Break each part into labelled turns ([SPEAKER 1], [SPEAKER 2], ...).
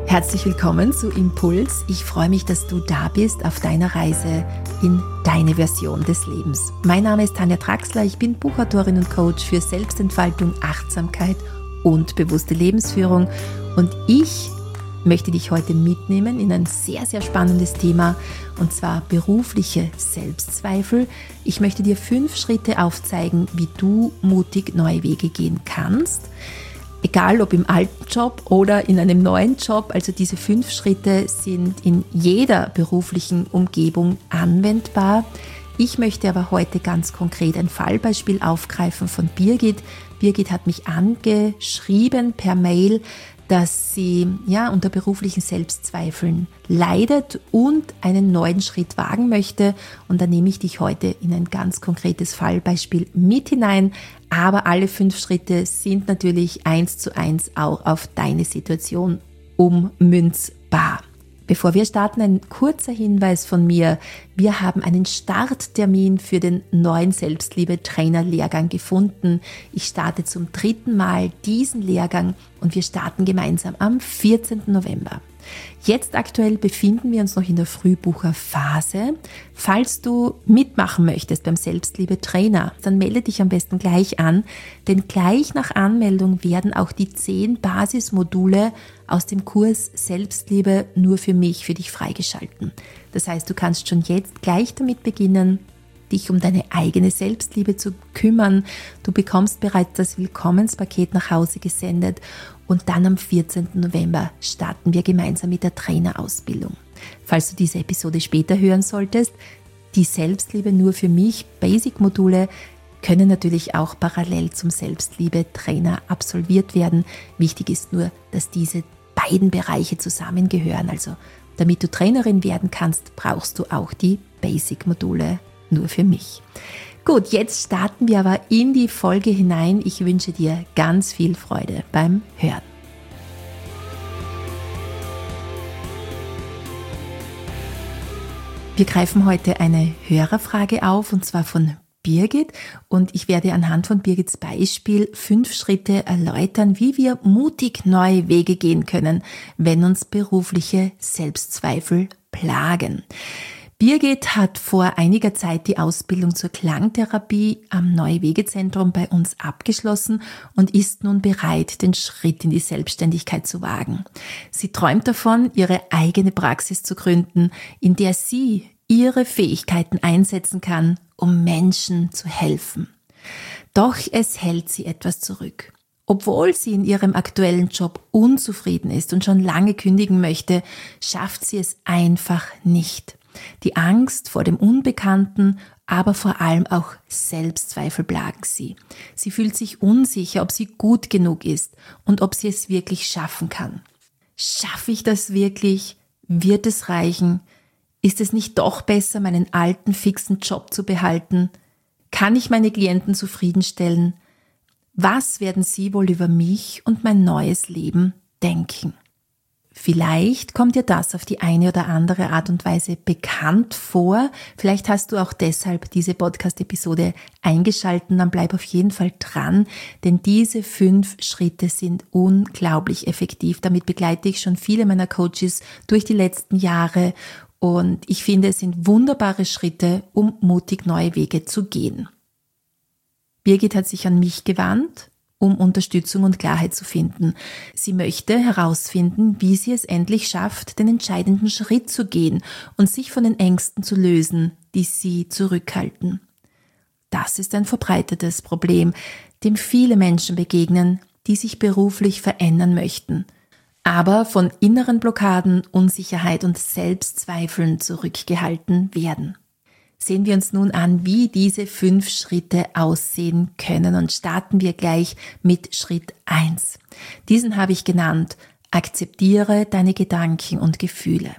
[SPEAKER 1] Herzlich willkommen zu Impuls. Ich freue mich, dass du da bist auf deiner Reise in deine Version des Lebens. Mein Name ist Tanja Traxler, ich bin Buchautorin und Coach für Selbstentfaltung, Achtsamkeit und bewusste Lebensführung. Und ich möchte dich heute mitnehmen in ein sehr, sehr spannendes Thema, und zwar berufliche Selbstzweifel. Ich möchte dir 5 Schritte aufzeigen, wie du mutig neue Wege gehen kannst. Egal ob im alten Job oder in einem neuen Job, also diese 5 Schritte sind in jeder beruflichen Umgebung anwendbar. Ich möchte aber heute ganz konkret ein Fallbeispiel aufgreifen von Birgit. Birgit hat mich angeschrieben per Mail, dass sie unter beruflichen Selbstzweifeln leidet und einen neuen Schritt wagen möchte. Und da nehme ich dich heute in ein ganz konkretes Fallbeispiel mit hinein. Aber alle 5 Schritte sind natürlich 1:1 auch auf deine Situation ummünzbar. Bevor wir starten, ein kurzer Hinweis von mir. Wir haben einen Starttermin für den neuen Selbstliebe-Trainer-Lehrgang gefunden. Ich starte zum 3. Mal diesen Lehrgang und wir starten gemeinsam am 14. November. Jetzt aktuell befinden wir uns noch in der Frühbucherphase. Falls du mitmachen möchtest beim Selbstliebe-Trainer, dann melde dich am besten gleich an, denn gleich nach Anmeldung werden auch die 10 Basismodule aus dem Kurs Selbstliebe nur für mich, für dich freigeschalten. Das heißt, du kannst schon jetzt gleich damit beginnen, dich um deine eigene Selbstliebe zu kümmern. Du bekommst bereits das Willkommenspaket nach Hause gesendet und dann am 14. November starten wir gemeinsam mit der Trainerausbildung. Falls du diese Episode später hören solltest, die Selbstliebe nur für mich Basic-Module können natürlich auch parallel zum Selbstliebe-Trainer absolviert werden. Wichtig ist nur, dass diese beiden Bereiche zusammengehören. Also damit du Trainerin werden kannst, brauchst du auch die Basic-Module nur für mich. Gut, jetzt starten wir aber in die Folge hinein. Ich wünsche dir ganz viel Freude beim Hören. Wir greifen heute eine Hörerfrage auf, und zwar von Birgit, und ich werde anhand von Birgits Beispiel 5 Schritte erläutern, wie wir mutig neue Wege gehen können, wenn uns berufliche Selbstzweifel plagen. Birgit hat vor einiger Zeit die Ausbildung zur Klangtherapie am Neue-Wege-Zentrum bei uns abgeschlossen und ist nun bereit, den Schritt in die Selbstständigkeit zu wagen. Sie träumt davon, ihre eigene Praxis zu gründen, in der sie ihre Fähigkeiten einsetzen kann, um Menschen zu helfen. Doch es hält sie etwas zurück. Obwohl sie in ihrem aktuellen Job unzufrieden ist und schon lange kündigen möchte, schafft sie es einfach nicht. Die Angst vor dem Unbekannten, aber vor allem auch Selbstzweifel plagen sie. Sie fühlt sich unsicher, ob sie gut genug ist und ob sie es wirklich schaffen kann. Schaffe ich das wirklich? Wird es reichen? Ist es nicht doch besser, meinen alten, fixen Job zu behalten? Kann ich meine Klienten zufriedenstellen? Was werden sie wohl über mich und mein neues Leben denken? Vielleicht kommt dir das auf die eine oder andere Art und Weise bekannt vor. Vielleicht hast du auch deshalb diese Podcast-Episode eingeschaltet. Dann bleib auf jeden Fall dran, denn diese 5 Schritte sind unglaublich effektiv. Damit begleite ich schon viele meiner Coaches durch die letzten Jahre und ich finde, es sind wunderbare Schritte, um mutig neue Wege zu gehen. Birgit hat sich an mich gewandt, um Unterstützung und Klarheit zu finden. Sie möchte herausfinden, wie sie es endlich schafft, den entscheidenden Schritt zu gehen und sich von den Ängsten zu lösen, die sie zurückhalten. Das ist ein verbreitetes Problem, dem viele Menschen begegnen, die sich beruflich verändern möchten, aber von inneren Blockaden, Unsicherheit und Selbstzweifeln zurückgehalten werden. Sehen wir uns nun an, wie diese 5 Schritte aussehen können, und starten wir gleich mit Schritt 1. Diesen habe ich genannt: Akzeptiere deine Gedanken und Gefühle.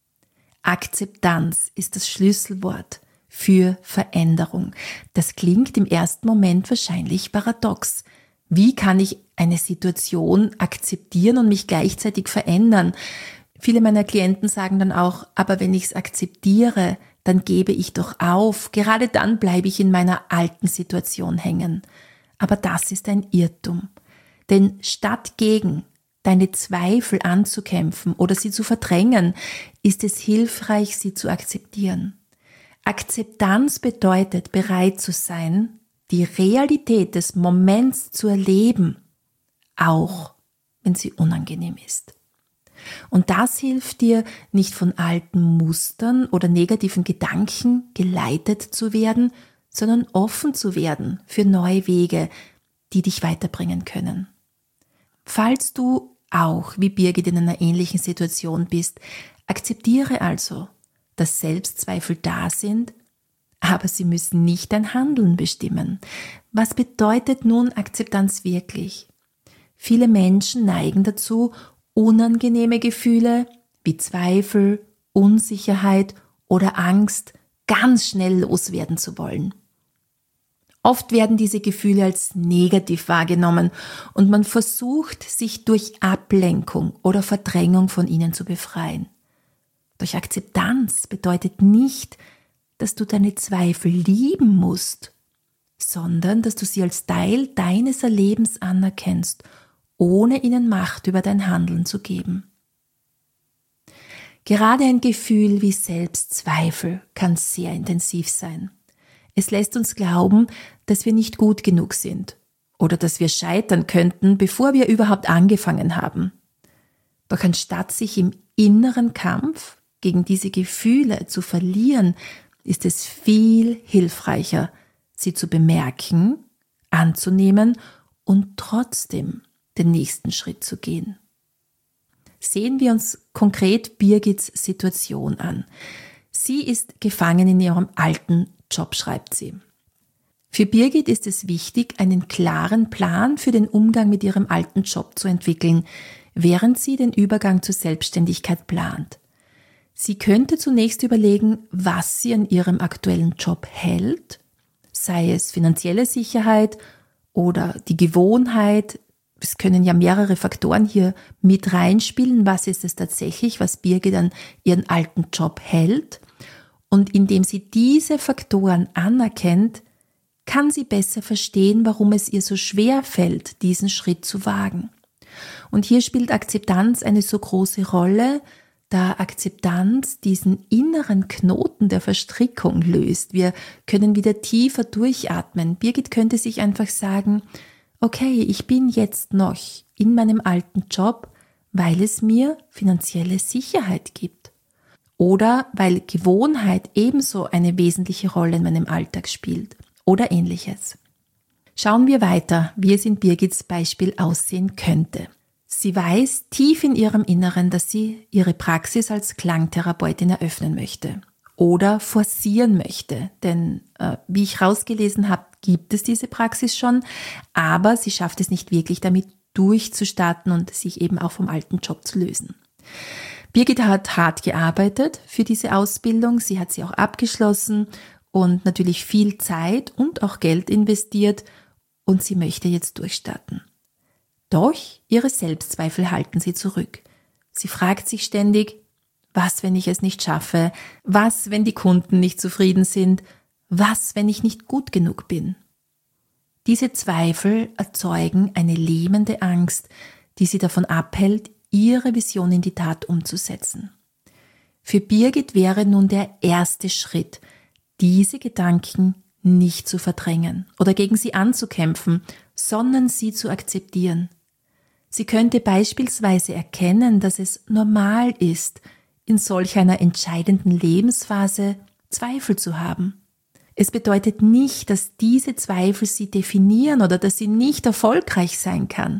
[SPEAKER 1] Akzeptanz ist das Schlüsselwort für Veränderung. Das klingt im ersten Moment wahrscheinlich paradox. Wie kann ich eine Situation akzeptieren und mich gleichzeitig verändern? Viele meiner Klienten sagen dann auch, aber wenn ich es akzeptiere, dann gebe ich doch auf. Gerade dann bleibe ich in meiner alten Situation hängen. Aber das ist ein Irrtum. Denn statt gegen deine Zweifel anzukämpfen oder sie zu verdrängen, ist es hilfreich, sie zu akzeptieren. Akzeptanz bedeutet, bereit zu sein, die Realität des Moments zu erleben, auch wenn sie unangenehm ist. Und das hilft dir, nicht von alten Mustern oder negativen Gedanken geleitet zu werden, sondern offen zu werden für neue Wege, die dich weiterbringen können. Falls du auch wie Birgit in einer ähnlichen Situation bist, akzeptiere also, dass Selbstzweifel da sind, aber sie müssen nicht dein Handeln bestimmen. Was bedeutet nun Akzeptanz wirklich? Viele Menschen neigen dazu, unangenehme Gefühle wie Zweifel, Unsicherheit oder Angst ganz schnell loswerden zu wollen. Oft werden diese Gefühle als negativ wahrgenommen und man versucht, sich durch Ablenkung oder Verdrängung von ihnen zu befreien. Doch Akzeptanz bedeutet nicht, dass du deine Zweifel lieben musst, sondern dass du sie als Teil deines Erlebens anerkennst, ohne ihnen Macht über dein Handeln zu geben. Gerade ein Gefühl wie Selbstzweifel kann sehr intensiv sein. Es lässt uns glauben, dass wir nicht gut genug sind oder dass wir scheitern könnten, bevor wir überhaupt angefangen haben. Doch anstatt sich im inneren Kampf gegen diese Gefühle zu verlieren, ist es viel hilfreicher, sie zu bemerken, anzunehmen und trotzdem den nächsten Schritt zu gehen. Sehen wir uns konkret Birgits Situation an. Sie ist gefangen in ihrem alten Job, schreibt sie. Für Birgit ist es wichtig, einen klaren Plan für den Umgang mit ihrem alten Job zu entwickeln, während sie den Übergang zur Selbstständigkeit plant. Sie könnte zunächst überlegen, was sie an ihrem aktuellen Job hält, sei es finanzielle Sicherheit oder die Gewohnheit. Es können ja mehrere Faktoren hier mit reinspielen. Was ist es tatsächlich, was Birgit an ihren alten Job hält? Und indem sie diese Faktoren anerkennt, kann sie besser verstehen, warum es ihr so schwer fällt, diesen Schritt zu wagen. Und hier spielt Akzeptanz eine so große Rolle, da Akzeptanz diesen inneren Knoten der Verstrickung löst. Wir können wieder tiefer durchatmen. Birgit könnte sich einfach sagen, okay, ich bin jetzt noch in meinem alten Job, weil es mir finanzielle Sicherheit gibt. Oder weil Gewohnheit ebenso eine wesentliche Rolle in meinem Alltag spielt. Oder ähnliches. Schauen wir weiter, wie es in Birgits Beispiel aussehen könnte. Sie weiß tief in ihrem Inneren, dass sie ihre Praxis als Klangtherapeutin eröffnen möchte oder forcieren möchte. Denn wie ich rausgelesen habe, gibt es diese Praxis schon, aber sie schafft es nicht wirklich damit durchzustarten und sich eben auch vom alten Job zu lösen. Birgit hat hart gearbeitet für diese Ausbildung, sie hat sie auch abgeschlossen und natürlich viel Zeit und auch Geld investiert und sie möchte jetzt durchstarten. Doch ihre Selbstzweifel halten sie zurück. Sie fragt sich ständig, was, wenn ich es nicht schaffe? Was, wenn die Kunden nicht zufrieden sind? Was, wenn ich nicht gut genug bin? Diese Zweifel erzeugen eine lähmende Angst, die sie davon abhält, ihre Vision in die Tat umzusetzen. Für Birgit wäre nun der erste Schritt, diese Gedanken nicht zu verdrängen oder gegen sie anzukämpfen, sondern sie zu akzeptieren. Sie könnte beispielsweise erkennen, dass es normal ist, in solch einer entscheidenden Lebensphase Zweifel zu haben. Es bedeutet nicht, dass diese Zweifel sie definieren oder dass sie nicht erfolgreich sein kann.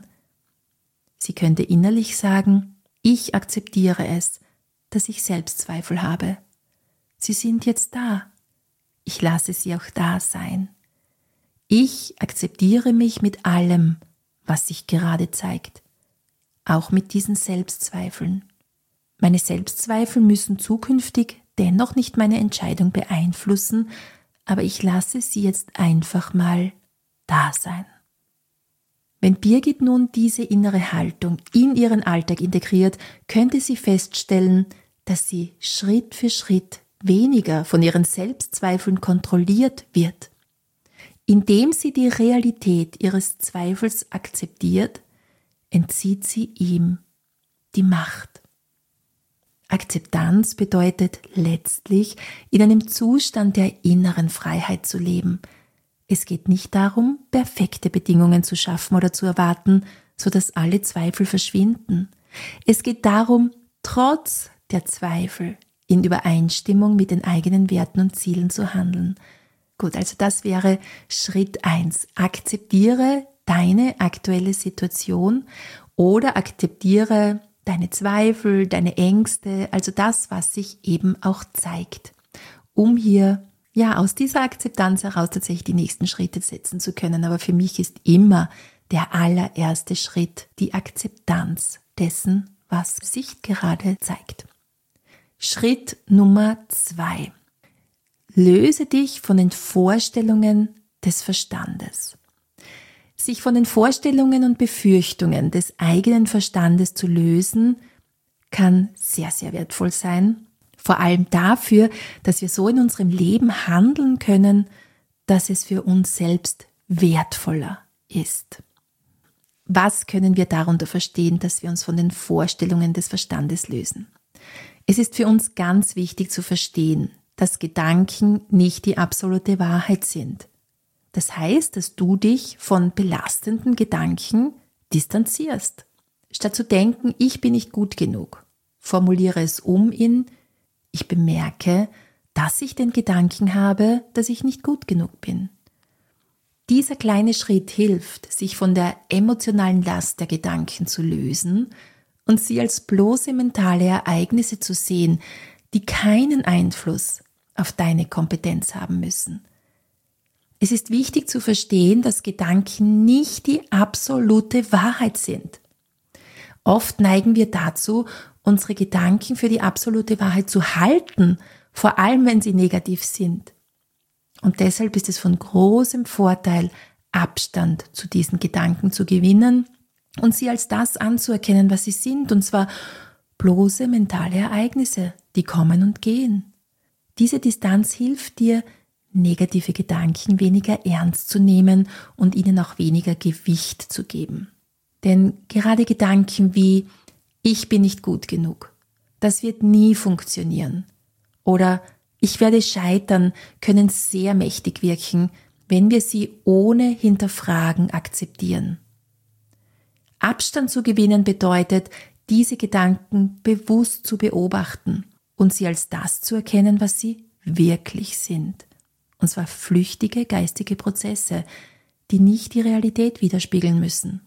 [SPEAKER 1] Sie könnte innerlich sagen, ich akzeptiere es, dass ich Selbstzweifel habe. Sie sind jetzt da. Ich lasse sie auch da sein. Ich akzeptiere mich mit allem, was sich gerade zeigt. Auch mit diesen Selbstzweifeln. Meine Selbstzweifel müssen zukünftig dennoch nicht meine Entscheidung beeinflussen, aber ich lasse sie jetzt einfach mal da sein. Wenn Birgit nun diese innere Haltung in ihren Alltag integriert, könnte sie feststellen, dass sie Schritt für Schritt weniger von ihren Selbstzweifeln kontrolliert wird. Indem sie die Realität ihres Zweifels akzeptiert, entzieht sie ihm die Macht. Akzeptanz bedeutet letztlich, in einem Zustand der inneren Freiheit zu leben. Es geht nicht darum, perfekte Bedingungen zu schaffen oder zu erwarten, sodass alle Zweifel verschwinden. Es geht darum, trotz der Zweifel in Übereinstimmung mit den eigenen Werten und Zielen zu handeln. Gut, also das wäre Schritt 1. Akzeptiere deine aktuelle Situation oder akzeptiere deine Zweifel, deine Ängste, also das, was sich eben auch zeigt, um hier aus dieser Akzeptanz heraus tatsächlich die nächsten Schritte setzen zu können. Aber für mich ist immer der allererste Schritt die Akzeptanz dessen, was sich gerade zeigt. Schritt Nummer 2. Löse dich von den Vorstellungen des Verstandes. Sich von den Vorstellungen und Befürchtungen des eigenen Verstandes zu lösen, kann sehr, sehr wertvoll sein. Vor allem dafür, dass wir so in unserem Leben handeln können, dass es für uns selbst wertvoller ist. Was können wir darunter verstehen, dass wir uns von den Vorstellungen des Verstandes lösen? Es ist für uns ganz wichtig zu verstehen, dass Gedanken nicht die absolute Wahrheit sind. Das heißt, dass du dich von belastenden Gedanken distanzierst. Statt zu denken, ich bin nicht gut genug, formuliere es um in, ich bemerke, dass ich den Gedanken habe, dass ich nicht gut genug bin. Dieser kleine Schritt hilft, sich von der emotionalen Last der Gedanken zu lösen und sie als bloße mentale Ereignisse zu sehen, die keinen Einfluss auf deine Kompetenz haben müssen. Es ist wichtig zu verstehen, dass Gedanken nicht die absolute Wahrheit sind. Oft neigen wir dazu, unsere Gedanken für die absolute Wahrheit zu halten, vor allem wenn sie negativ sind. Und deshalb ist es von großem Vorteil, Abstand zu diesen Gedanken zu gewinnen und sie als das anzuerkennen, was sie sind, und zwar bloße mentale Ereignisse, die kommen und gehen. Diese Distanz hilft dir, negative Gedanken weniger ernst zu nehmen und ihnen auch weniger Gewicht zu geben. Denn gerade Gedanken wie ich bin nicht gut genug, das wird nie funktionieren, oder ich werde scheitern, können sehr mächtig wirken, wenn wir sie ohne Hinterfragen akzeptieren. Abstand zu gewinnen bedeutet, diese Gedanken bewusst zu beobachten und sie als das zu erkennen, was sie wirklich sind. Und zwar flüchtige geistige Prozesse, die nicht die Realität widerspiegeln müssen.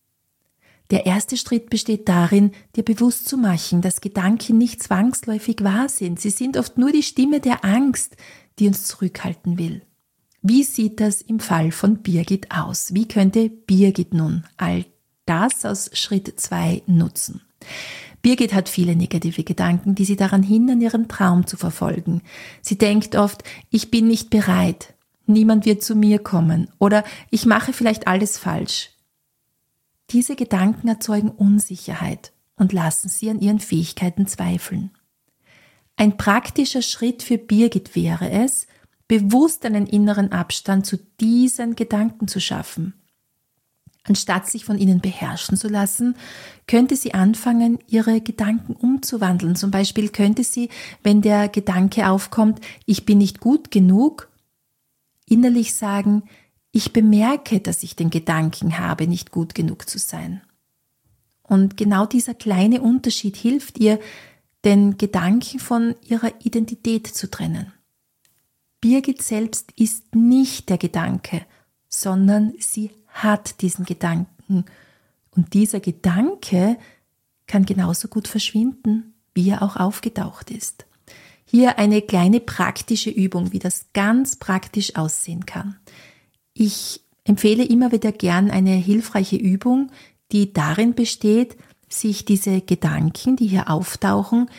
[SPEAKER 1] Der erste Schritt besteht darin, dir bewusst zu machen, dass Gedanken nicht zwangsläufig wahr sind. Sie sind oft nur die Stimme der Angst, die uns zurückhalten will. Wie sieht das im Fall von Birgit aus? Wie könnte Birgit nun all das aus Schritt 2 nutzen? Birgit hat viele negative Gedanken, die sie daran hindern, ihren Traum zu verfolgen. Sie denkt oft, ich bin nicht bereit, niemand wird zu mir kommen oder ich mache vielleicht alles falsch. Diese Gedanken erzeugen Unsicherheit und lassen sie an ihren Fähigkeiten zweifeln. Ein praktischer Schritt für Birgit wäre es, bewusst einen inneren Abstand zu diesen Gedanken zu schaffen. Anstatt sich von ihnen beherrschen zu lassen, könnte sie anfangen, ihre Gedanken umzuwandeln. Zum Beispiel könnte sie, wenn der Gedanke aufkommt, ich bin nicht gut genug, innerlich sagen, ich bemerke, dass ich den Gedanken habe, nicht gut genug zu sein. Und genau dieser kleine Unterschied hilft ihr, den Gedanken von ihrer Identität zu trennen. Birgit selbst ist nicht der Gedanke, sondern sie hat diesen Gedanken. Und dieser Gedanke kann genauso gut verschwinden, wie er auch aufgetaucht ist. Hier eine kleine praktische Übung, wie das ganz praktisch aussehen kann. Ich empfehle immer wieder gern eine hilfreiche Übung, die darin besteht, sich diese Gedanken, die hier auftauchen,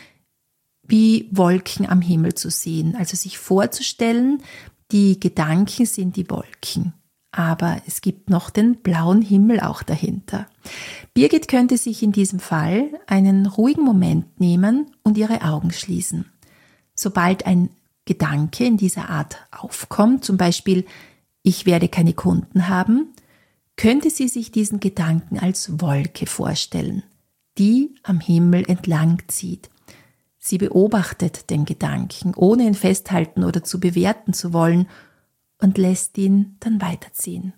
[SPEAKER 1] wie Wolken am Himmel zu sehen. Also sich vorzustellen, die Gedanken sind die Wolken. Aber es gibt noch den blauen Himmel auch dahinter. Birgit könnte sich in diesem Fall einen ruhigen Moment nehmen und ihre Augen schließen. Sobald ein Gedanke in dieser Art aufkommt, zum Beispiel, ich werde keine Kunden haben, könnte sie sich diesen Gedanken als Wolke vorstellen, die am Himmel entlang zieht. Sie beobachtet den Gedanken, ohne ihn festhalten oder zu bewerten zu wollen, und lässt ihn dann weiterziehen.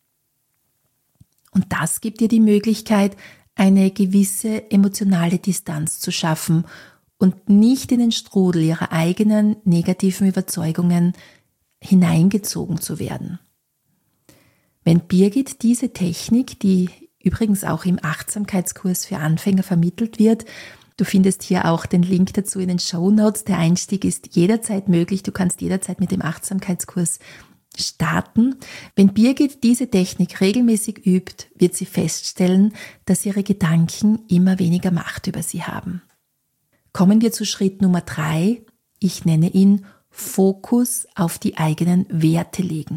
[SPEAKER 1] Und das gibt ihr die Möglichkeit, eine gewisse emotionale Distanz zu schaffen und nicht in den Strudel ihrer eigenen negativen Überzeugungen hineingezogen zu werden. Wenn Birgit diese Technik, die übrigens auch im Achtsamkeitskurs für Anfänger vermittelt wird, du findest hier auch den Link dazu in den Shownotes, der Einstieg ist jederzeit möglich, du kannst jederzeit mit dem Achtsamkeitskurs starten. Wenn Birgit diese Technik regelmäßig übt, wird sie feststellen, dass ihre Gedanken immer weniger Macht über sie haben. Kommen wir zu Schritt Nummer 3. Ich nenne ihn Fokus auf die eigenen Werte legen.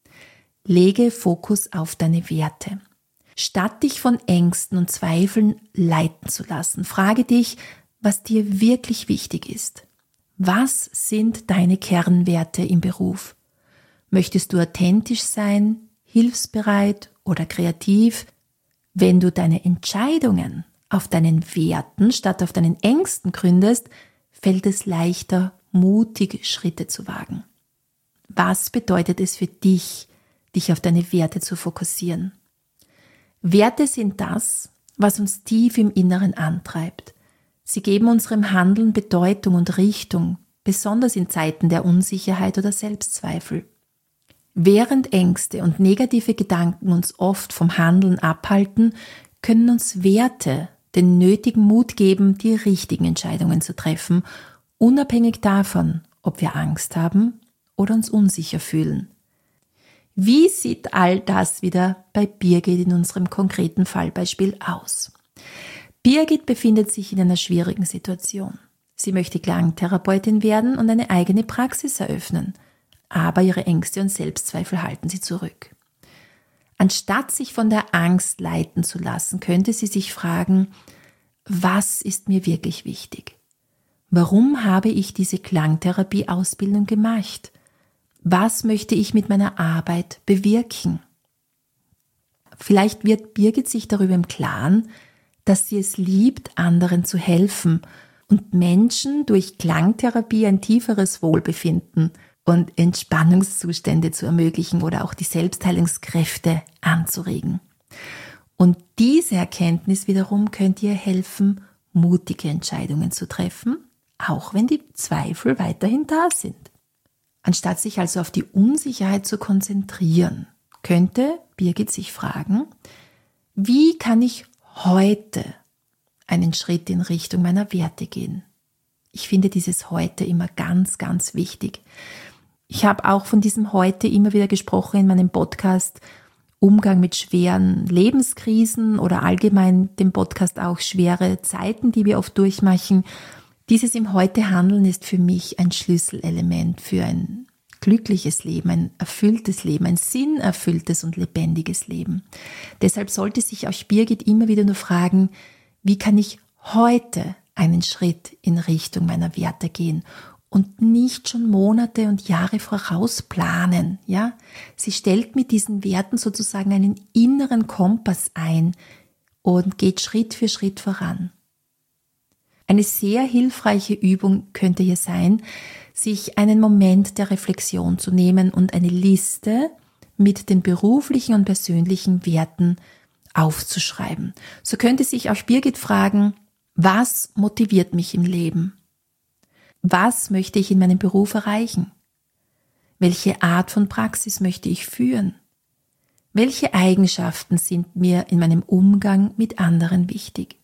[SPEAKER 1] Lege Fokus auf deine Werte. Statt dich von Ängsten und Zweifeln leiten zu lassen, frage dich, was dir wirklich wichtig ist. Was sind deine Kernwerte im Beruf? Möchtest du authentisch sein, hilfsbereit oder kreativ? Wenn du deine Entscheidungen auf deinen Werten statt auf deinen Ängsten gründest, fällt es leichter, mutig Schritte zu wagen. Was bedeutet es für dich, dich auf deine Werte zu fokussieren? Werte sind das, was uns tief im Inneren antreibt. Sie geben unserem Handeln Bedeutung und Richtung, besonders in Zeiten der Unsicherheit oder Selbstzweifel. Während Ängste und negative Gedanken uns oft vom Handeln abhalten, können uns Werte den nötigen Mut geben, die richtigen Entscheidungen zu treffen, unabhängig davon, ob wir Angst haben oder uns unsicher fühlen. Wie sieht all das wieder bei Birgit in unserem konkreten Fallbeispiel aus? Birgit befindet sich in einer schwierigen Situation. Sie möchte Klangtherapeutin werden und eine eigene Praxis eröffnen, aber ihre Ängste und Selbstzweifel halten sie zurück. Anstatt sich von der Angst leiten zu lassen, könnte sie sich fragen, was ist mir wirklich wichtig? Warum habe ich diese Klangtherapie-Ausbildung gemacht? Was möchte ich mit meiner Arbeit bewirken? Vielleicht wird Birgit sich darüber im Klaren, dass sie es liebt, anderen zu helfen und Menschen durch Klangtherapie ein tieferes Wohlbefinden und Entspannungszustände zu ermöglichen oder auch die Selbstheilungskräfte anzuregen. Und diese Erkenntnis wiederum könnte ihr helfen, mutige Entscheidungen zu treffen, auch wenn die Zweifel weiterhin da sind. Anstatt sich also auf die Unsicherheit zu konzentrieren, könnte Birgit sich fragen, wie kann ich heute einen Schritt in Richtung meiner Werte gehen? Ich finde dieses Heute immer ganz, ganz wichtig. Ich habe auch von diesem Heute immer wieder gesprochen in meinem Podcast Umgang mit schweren Lebenskrisen oder allgemein dem Podcast auch schwere Zeiten, die wir oft durchmachen. Dieses im Heute Handeln ist für mich ein Schlüsselelement für ein glückliches Leben, ein erfülltes Leben, ein sinnerfülltes und lebendiges Leben. Deshalb sollte sich auch Birgit immer wieder nur fragen, wie kann ich heute einen Schritt in Richtung meiner Werte gehen und nicht schon Monate und Jahre voraus planen, ja? Sie stellt mit diesen Werten sozusagen einen inneren Kompass ein und geht Schritt für Schritt voran. Eine sehr hilfreiche Übung könnte hier sein, sich einen Moment der Reflexion zu nehmen und eine Liste mit den beruflichen und persönlichen Werten aufzuschreiben. So könnte sich auch Birgit fragen, was motiviert mich im Leben? Was möchte ich in meinem Beruf erreichen? Welche Art von Praxis möchte ich führen? Welche Eigenschaften sind mir in meinem Umgang mit anderen wichtig?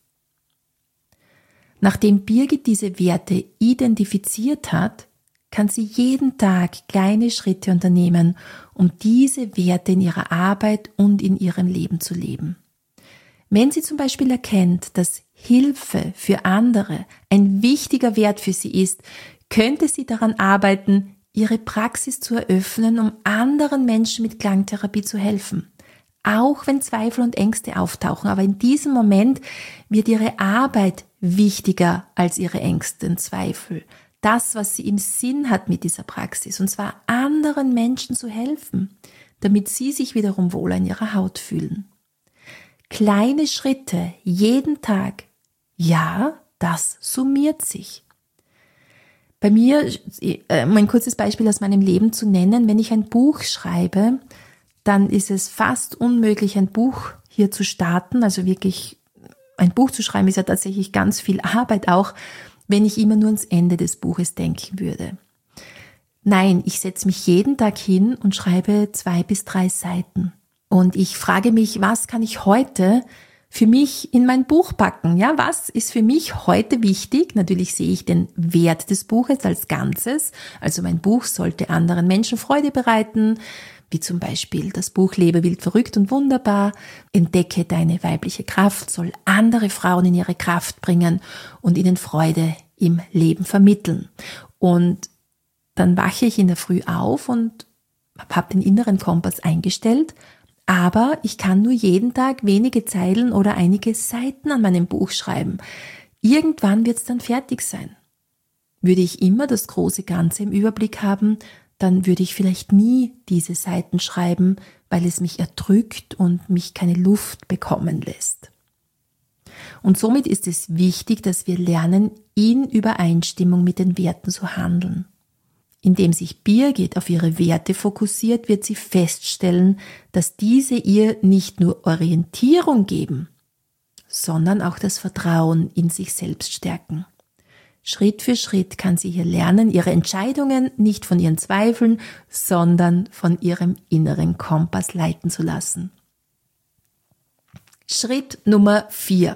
[SPEAKER 1] Nachdem Birgit diese Werte identifiziert hat, kann sie jeden Tag kleine Schritte unternehmen, um diese Werte in ihrer Arbeit und in ihrem Leben zu leben. Wenn sie zum Beispiel erkennt, dass Hilfe für andere ein wichtiger Wert für sie ist, könnte sie daran arbeiten, ihre Praxis zu eröffnen, um anderen Menschen mit Klangtherapie zu helfen. Auch wenn Zweifel und Ängste auftauchen, aber in diesem Moment wird ihre Arbeit wichtiger als ihre Ängste und Zweifel. Das, was sie im Sinn hat mit dieser Praxis, und zwar anderen Menschen zu helfen. damit sie sich wiederum wohler in ihrer Haut fühlen. Kleine Schritte, jeden Tag. Ja, das summiert sich. Bei mir, um ein kurzes Beispiel aus meinem Leben zu nennen, wenn ich ein Buch schreibe, dann ist es fast unmöglich, ein Buch hier zu starten. Also wirklich, ein Buch zu schreiben ist ja tatsächlich ganz viel Arbeit auch, wenn ich immer nur ans Ende des Buches denken würde. Nein, ich setze mich jeden Tag hin und schreibe 2 bis 3 Seiten. Und ich frage mich, was kann ich heute für mich in mein Buch packen? Ja, was ist für mich heute wichtig? Natürlich sehe ich den Wert des Buches als Ganzes. Also mein Buch sollte anderen Menschen Freude bereiten, wie zum Beispiel das Buch Lebe wild, verrückt und wunderbar. Entdecke deine weibliche Kraft, soll andere Frauen in ihre Kraft bringen und ihnen Freude im Leben vermitteln. Und dann wache ich in der Früh auf und habe den inneren Kompass eingestellt, aber ich kann nur jeden Tag wenige Zeilen oder einige Seiten an meinem Buch schreiben. Irgendwann wird es dann fertig sein. Würde ich immer das große Ganze im Überblick haben, dann würde ich vielleicht nie diese Seiten schreiben, weil es mich erdrückt und mich keine Luft bekommen lässt. Und somit ist es wichtig, dass wir lernen, in Übereinstimmung mit den Werten zu handeln. Indem sich Birgit auf ihre Werte fokussiert, wird sie feststellen, dass diese ihr nicht nur Orientierung geben, sondern auch das Vertrauen in sich selbst stärken. Schritt für Schritt kann sie hier lernen, ihre Entscheidungen nicht von ihren Zweifeln, sondern von ihrem inneren Kompass leiten zu lassen. Schritt Nummer 4.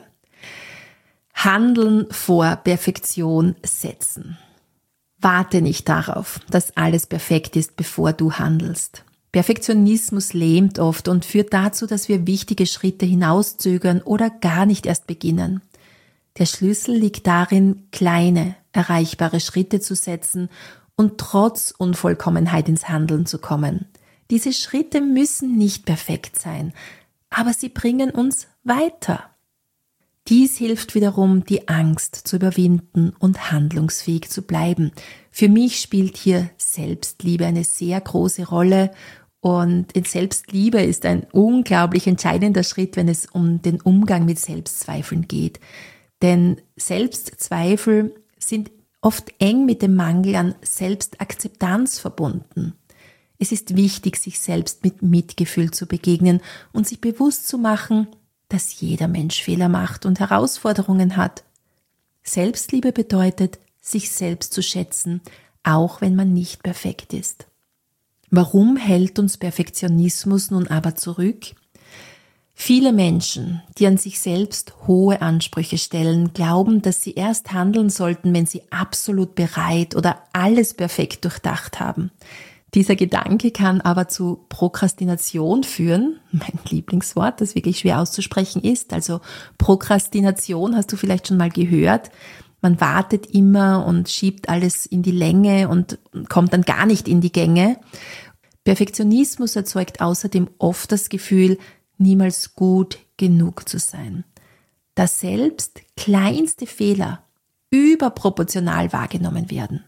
[SPEAKER 1] Handeln vor Perfektion setzen. Warte nicht darauf, dass alles perfekt ist, bevor du handelst. Perfektionismus lähmt oft und führt dazu, dass wir wichtige Schritte hinauszögern oder gar nicht erst beginnen. Der Schlüssel liegt darin, kleine, erreichbare Schritte zu setzen und trotz Unvollkommenheit ins Handeln zu kommen. Diese Schritte müssen nicht perfekt sein, aber sie bringen uns weiter. Dies hilft wiederum, die Angst zu überwinden und handlungsfähig zu bleiben. Für mich spielt hier Selbstliebe eine sehr große Rolle und in Selbstliebe ist ein unglaublich entscheidender Schritt, wenn es um den Umgang mit Selbstzweifeln geht. Denn Selbstzweifel sind oft eng mit dem Mangel an Selbstakzeptanz verbunden. Es ist wichtig, sich selbst mit Mitgefühl zu begegnen und sich bewusst zu machen, dass jeder Mensch Fehler macht und Herausforderungen hat. Selbstliebe bedeutet, sich selbst zu schätzen, auch wenn man nicht perfekt ist. Warum hält uns Perfektionismus nun aber zurück? Viele Menschen, die an sich selbst hohe Ansprüche stellen, glauben, dass sie erst handeln sollten, wenn sie absolut bereit oder alles perfekt durchdacht haben. Dieser Gedanke kann aber zu Prokrastination führen, mein Lieblingswort, das wirklich schwer auszusprechen ist. Also Prokrastination hast du vielleicht schon mal gehört. Man wartet immer und schiebt alles in die Länge und kommt dann gar nicht in die Gänge. Perfektionismus erzeugt außerdem oft das Gefühl, niemals gut genug zu sein. Dass selbst kleinste Fehler überproportional wahrgenommen werden.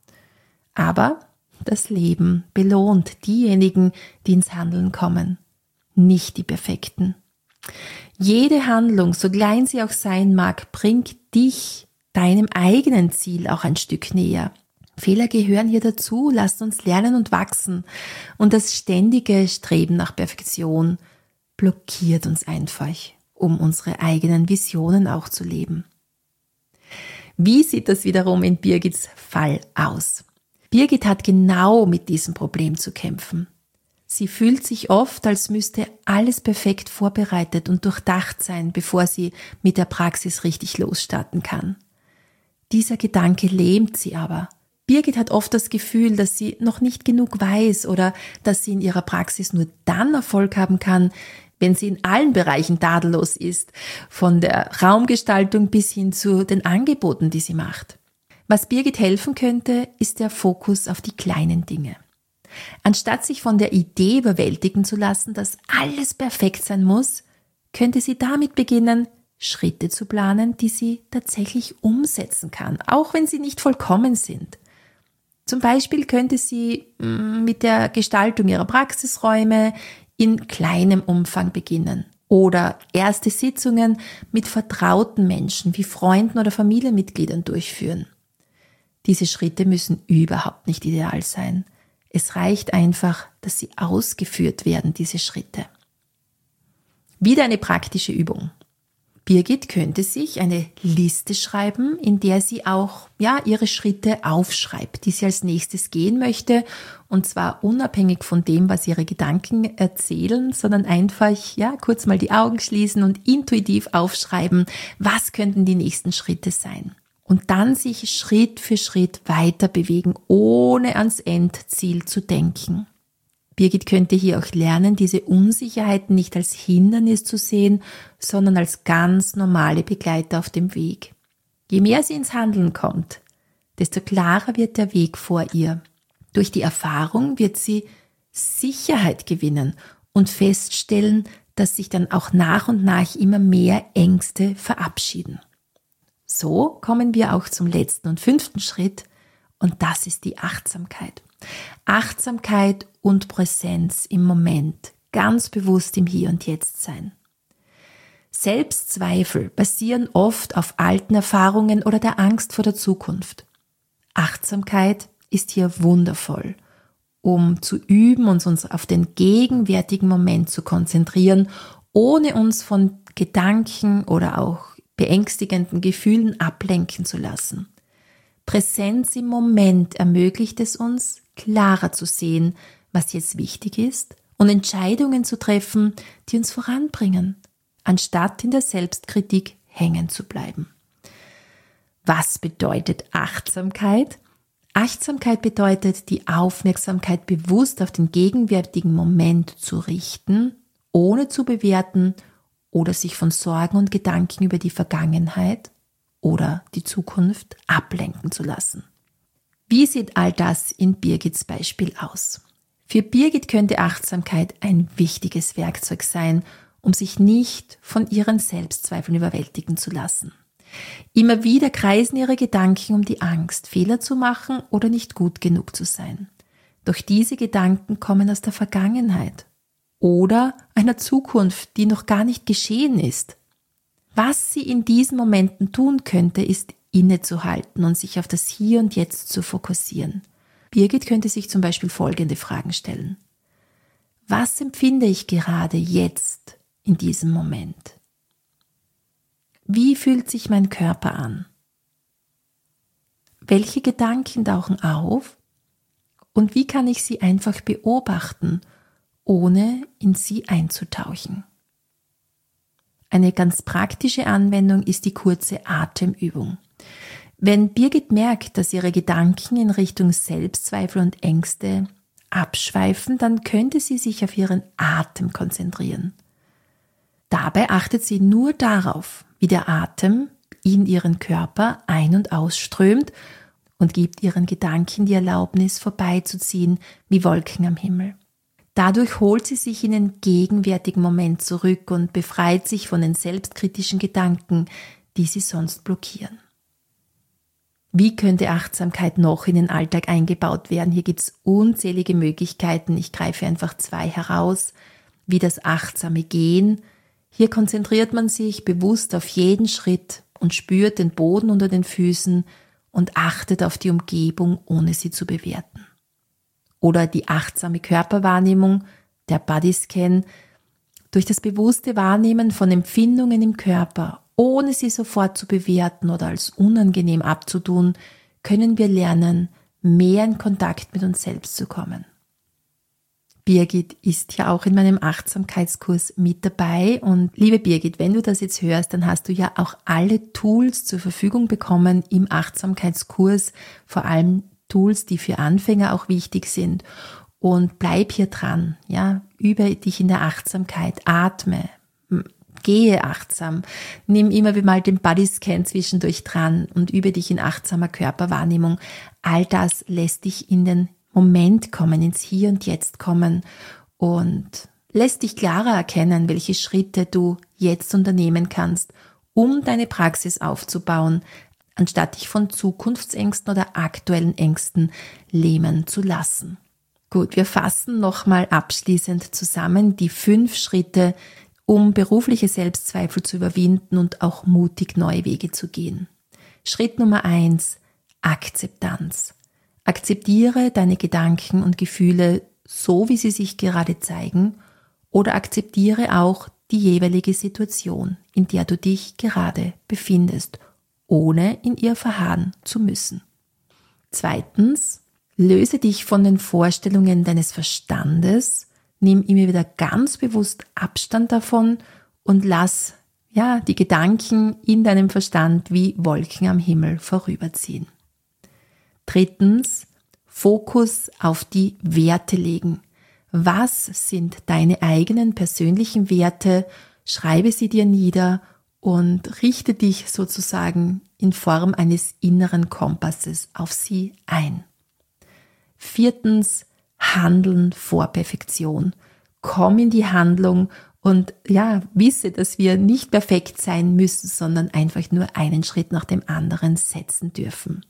[SPEAKER 1] Aber das Leben belohnt diejenigen, die ins Handeln kommen, nicht die Perfekten. Jede Handlung, so klein sie auch sein mag, bringt dich deinem eigenen Ziel auch ein Stück näher. Fehler gehören hier dazu, lasst uns lernen und wachsen. Und das ständige Streben nach Perfektion blockiert uns einfach, um unsere eigenen Visionen auch zu leben. Wie sieht das wiederum in Birgits Fall aus? Birgit hat genau mit diesem Problem zu kämpfen. Sie fühlt sich oft, als müsste alles perfekt vorbereitet und durchdacht sein, bevor sie mit der Praxis richtig losstarten kann. Dieser Gedanke lähmt sie aber. Birgit hat oft das Gefühl, dass sie noch nicht genug weiß oder dass sie in ihrer Praxis nur dann Erfolg haben kann, wenn sie in allen Bereichen tadellos ist, von der Raumgestaltung bis hin zu den Angeboten, die sie macht. Was Birgit helfen könnte, ist der Fokus auf die kleinen Dinge. Anstatt sich von der Idee überwältigen zu lassen, dass alles perfekt sein muss, könnte sie damit beginnen, Schritte zu planen, die sie tatsächlich umsetzen kann, auch wenn sie nicht vollkommen sind. Zum Beispiel könnte sie mit der Gestaltung ihrer Praxisräume in kleinem Umfang beginnen oder erste Sitzungen mit vertrauten Menschen wie Freunden oder Familienmitgliedern durchführen. Diese Schritte müssen überhaupt nicht ideal sein. Es reicht einfach, dass sie ausgeführt werden, diese Schritte. Wieder eine praktische Übung. Birgit könnte sich eine Liste schreiben, in der sie auch ihre Schritte aufschreibt, die sie als nächstes gehen möchte, und zwar unabhängig von dem, was ihre Gedanken erzählen, sondern einfach kurz mal die Augen schließen und intuitiv aufschreiben, was könnten die nächsten Schritte sein. Und dann sich Schritt für Schritt weiter bewegen, ohne ans Endziel zu denken. Birgit könnte hier auch lernen, diese Unsicherheiten nicht als Hindernis zu sehen, sondern als ganz normale Begleiter auf dem Weg. Je mehr sie ins Handeln kommt, desto klarer wird der Weg vor ihr. Durch die Erfahrung wird sie Sicherheit gewinnen und feststellen, dass sich dann auch nach und nach immer mehr Ängste verabschieden. So kommen wir auch zum letzten und 5. Schritt, und das ist die Achtsamkeit. Achtsamkeit und Präsenz im Moment, ganz bewusst im Hier und Jetzt sein. Selbstzweifel basieren oft auf alten Erfahrungen oder der Angst vor der Zukunft. Achtsamkeit ist hier wundervoll, um zu üben und uns auf den gegenwärtigen Moment zu konzentrieren, ohne uns von Gedanken oder auch beängstigenden Gefühlen ablenken zu lassen. Präsenz im Moment ermöglicht es uns, klarer zu sehen, was jetzt wichtig ist und Entscheidungen zu treffen, die uns voranbringen, anstatt in der Selbstkritik hängen zu bleiben. Was bedeutet Achtsamkeit? Achtsamkeit bedeutet, die Aufmerksamkeit bewusst auf den gegenwärtigen Moment zu richten, ohne zu bewerten oder sich von Sorgen und Gedanken über die Vergangenheit oder die Zukunft ablenken zu lassen. Wie sieht all das in Birgits Beispiel aus? Für Birgit könnte Achtsamkeit ein wichtiges Werkzeug sein, um sich nicht von ihren Selbstzweifeln überwältigen zu lassen. Immer wieder kreisen ihre Gedanken um die Angst, Fehler zu machen oder nicht gut genug zu sein. Doch diese Gedanken kommen aus der Vergangenheit oder einer Zukunft, die noch gar nicht geschehen ist. Was sie in diesen Momenten tun könnte, ist innezuhalten und sich auf das Hier und Jetzt zu fokussieren. Birgit könnte sich zum Beispiel folgende Fragen stellen. Was empfinde ich gerade jetzt in diesem Moment? Wie fühlt sich mein Körper an? Welche Gedanken tauchen auf? Und wie kann ich sie einfach beobachten, ohne in sie einzutauchen? Eine ganz praktische Anwendung ist die kurze Atemübung. Wenn Birgit merkt, dass ihre Gedanken in Richtung Selbstzweifel und Ängste abschweifen, dann könnte sie sich auf ihren Atem konzentrieren. Dabei achtet sie nur darauf, wie der Atem in ihren Körper ein- und ausströmt und gibt ihren Gedanken die Erlaubnis, vorbeizuziehen wie Wolken am Himmel. Dadurch holt sie sich in den gegenwärtigen Moment zurück und befreit sich von den selbstkritischen Gedanken, die sie sonst blockieren. Wie könnte Achtsamkeit noch in den Alltag eingebaut werden? Hier gibt es unzählige Möglichkeiten. Ich greife einfach 2 heraus, wie das achtsame Gehen. Hier konzentriert man sich bewusst auf jeden Schritt und spürt den Boden unter den Füßen und achtet auf die Umgebung, ohne sie zu bewerten. Oder die achtsame Körperwahrnehmung, der Bodyscan, durch das bewusste Wahrnehmen von Empfindungen im Körper, ohne sie sofort zu bewerten oder als unangenehm abzutun, können wir lernen, mehr in Kontakt mit uns selbst zu kommen. Birgit ist ja auch in meinem Achtsamkeitskurs mit dabei und liebe Birgit, wenn du das jetzt hörst, dann hast du ja auch alle Tools zur Verfügung bekommen im Achtsamkeitskurs, vor allem Tools, die für Anfänger auch wichtig sind, und bleib hier dran, übe dich in der Achtsamkeit, atme, gehe achtsam, nimm immer wieder mal den Bodyscan zwischendurch dran und übe dich in achtsamer Körperwahrnehmung. All das lässt dich in den Moment kommen, ins Hier und Jetzt kommen und lässt dich klarer erkennen, welche Schritte du jetzt unternehmen kannst, um deine Praxis aufzubauen, anstatt dich von Zukunftsängsten oder aktuellen Ängsten lähmen zu lassen. Gut, wir fassen nochmal abschließend zusammen die 5 Schritte, um berufliche Selbstzweifel zu überwinden und auch mutig neue Wege zu gehen. Schritt Nummer 1, Akzeptanz. Akzeptiere deine Gedanken und Gefühle so, wie sie sich gerade zeigen, oder akzeptiere auch die jeweilige Situation, in der du dich gerade befindest, ohne in ihr verharren zu müssen. 2, löse dich von den Vorstellungen deines Verstandes, nimm immer wieder ganz bewusst Abstand davon und lass die Gedanken in deinem Verstand wie Wolken am Himmel vorüberziehen. 3, Fokus auf die Werte legen. Was sind deine eigenen persönlichen Werte? Schreibe sie dir nieder und richte dich sozusagen in Form eines inneren Kompasses auf sie ein. 4, Handeln vor Perfektion. Komm in die Handlung und wisse, dass wir nicht perfekt sein müssen, sondern einfach nur einen Schritt nach dem anderen setzen dürfen.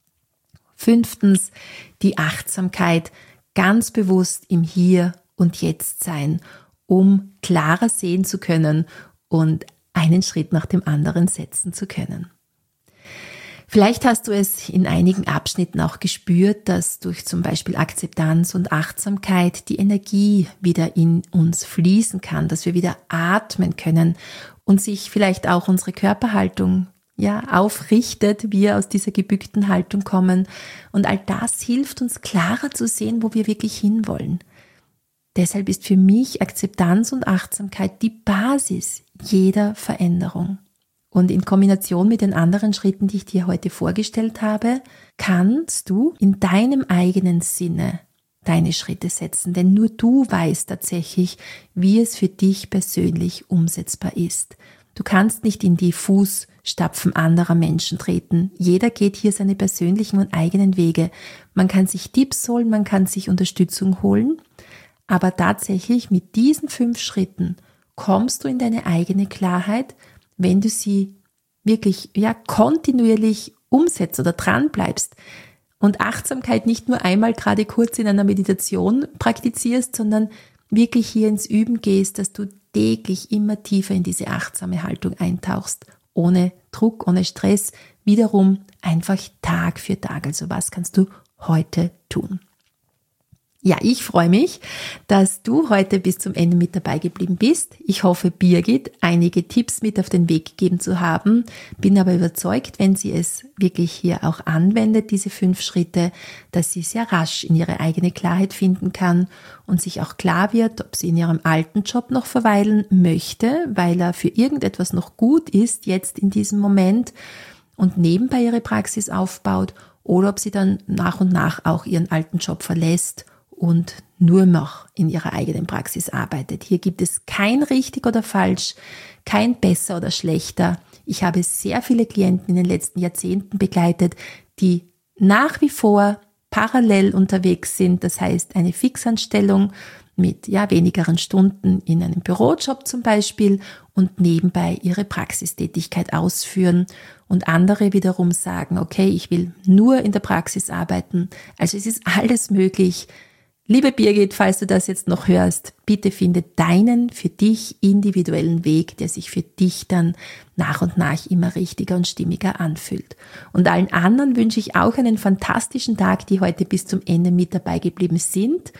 [SPEAKER 1] 5, die Achtsamkeit, ganz bewusst im Hier und Jetzt sein, um klarer sehen zu können und einen Schritt nach dem anderen setzen zu können. Vielleicht hast du es in einigen Abschnitten auch gespürt, dass durch zum Beispiel Akzeptanz und Achtsamkeit die Energie wieder in uns fließen kann, dass wir wieder atmen können und sich vielleicht auch unsere Körperhaltung aufrichtet, wir aus dieser gebückten Haltung kommen. Und all das hilft uns klarer zu sehen, wo wir wirklich hinwollen. Deshalb ist für mich Akzeptanz und Achtsamkeit die Basis jeder Veränderung. Und in Kombination mit den anderen Schritten, die ich dir heute vorgestellt habe, kannst du in deinem eigenen Sinne deine Schritte setzen. Denn nur du weißt tatsächlich, wie es für dich persönlich umsetzbar ist. Du kannst nicht in die Fußstapfen anderer Menschen treten. Jeder geht hier seine persönlichen und eigenen Wege. Man kann sich Tipps holen, man kann sich Unterstützung holen. Aber tatsächlich mit diesen 5 Schritten kommst du in deine eigene Klarheit, wenn du sie wirklich kontinuierlich umsetzt oder dran bleibst und Achtsamkeit nicht nur einmal gerade kurz in einer Meditation praktizierst, sondern wirklich hier ins Üben gehst, dass du täglich immer tiefer in diese achtsame Haltung eintauchst, ohne Druck, ohne Stress, wiederum einfach Tag für Tag. Also was kannst du heute tun? Ja, ich freue mich, dass du heute bis zum Ende mit dabei geblieben bist. Ich hoffe, Birgit einige Tipps mit auf den Weg gegeben zu haben. Bin aber überzeugt, wenn sie es wirklich hier auch anwendet, diese 5 Schritte, dass sie sehr rasch in ihre eigene Klarheit finden kann und sich auch klar wird, ob sie in ihrem alten Job noch verweilen möchte, weil er für irgendetwas noch gut ist, jetzt in diesem Moment, und nebenbei ihre Praxis aufbaut, oder ob sie dann nach und nach auch ihren alten Job verlässt und nur noch in ihrer eigenen Praxis arbeitet. Hier gibt es kein richtig oder falsch, kein besser oder schlechter. Ich habe sehr viele Klienten in den letzten Jahrzehnten begleitet, die nach wie vor parallel unterwegs sind. Das heißt, eine Fixanstellung mit wenigeren Stunden in einem Bürojob zum Beispiel und nebenbei ihre Praxistätigkeit ausführen. Und andere wiederum sagen, okay, ich will nur in der Praxis arbeiten. Also es ist alles möglich. Liebe Birgit, falls du das jetzt noch hörst, bitte finde deinen für dich individuellen Weg, der sich für dich dann nach und nach immer richtiger und stimmiger anfühlt. Und allen anderen wünsche ich auch einen fantastischen Tag, die heute bis zum Ende mit dabei geblieben sind.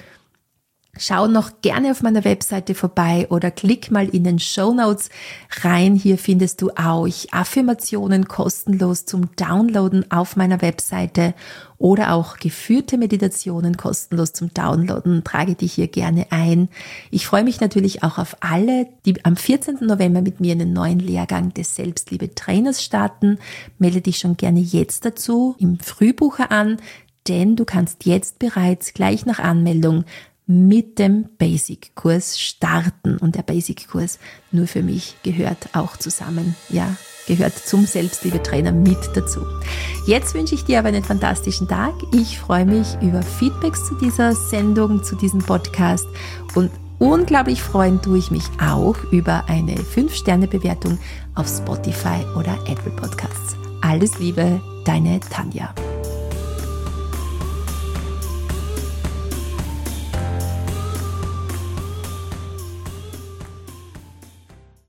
[SPEAKER 1] Schau noch gerne auf meiner Webseite vorbei oder klick mal in den Shownotes rein. Hier findest du auch Affirmationen kostenlos zum Downloaden auf meiner Webseite oder auch geführte Meditationen kostenlos zum Downloaden. Trage dich hier gerne ein. Ich freue mich natürlich auch auf alle, die am 14. November mit mir einen neuen Lehrgang des Selbstliebe-Trainers starten. Melde dich schon gerne jetzt dazu im Frühbucher an, denn du kannst jetzt bereits gleich nach Anmeldung mit dem Basic-Kurs starten. Und der Basic-Kurs nur für mich gehört auch zusammen, gehört zum Selbstliebe-Trainer mit dazu. Jetzt wünsche ich dir aber einen fantastischen Tag. Ich freue mich über Feedbacks zu dieser Sendung, zu diesem Podcast, und unglaublich freuen tue ich mich auch über eine 5-Sterne-Bewertung auf Spotify oder Apple Podcasts. Alles Liebe, deine Tanja.